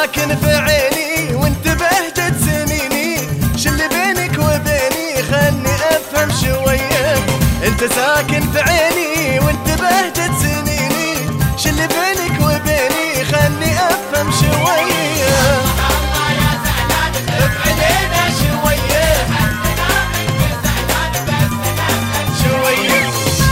ساكن في عيني وانت بهجة سنيني، شلي بينك وبيني خلني افهم شوية. انت ساكن في عيني وانت بهجة سنيني، شلي بينك وبيني خلني افهم شوية. الله يا زعلان خف علينا شوية، حسنا منك زعلان بس نفهم شوية.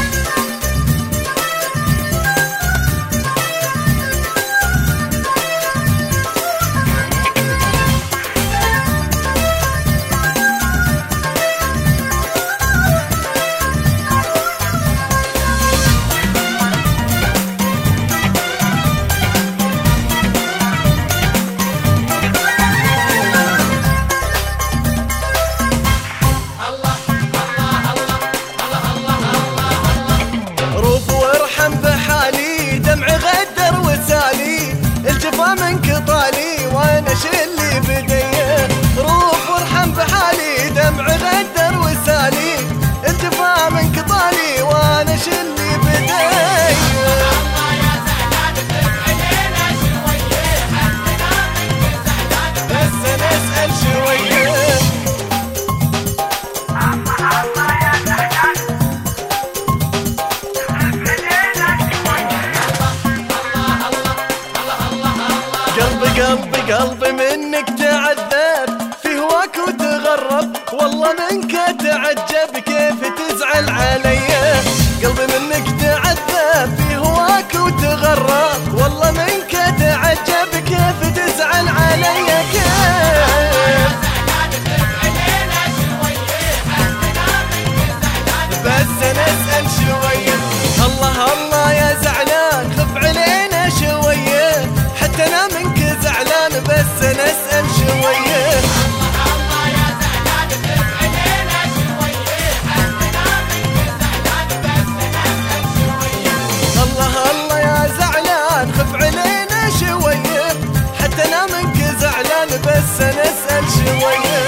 الجفا منك طالي وانا شلي بديه، روح وارحم بحالي دمع غدر وسالي. الجفا منك طالي وانا شلي بديه. الله يا زعلان خف علينا شوية، حسنا منك زعلان بس نسأل شوية. الله يا زعلان خف علينا شوية. قلبي منك تعذب في هواك وتغرب، والله منك تعجب كيف تزعل عليا. قلبي منك تعذب في هواك وتغرب، والله منك تعجب كيف تزعل عليا. كيف بس نسأل شوية. الله يا زعلان خف علينا شوية، حتى انا منك زعلان بس نسأل شوية. الله يا زعلان خف علينا شوية، حسنا منك زعلان بس نسأل شوية. الله يا زعلان خف علينا شوية، حتى انا منك زعلان بس نسأل شوية.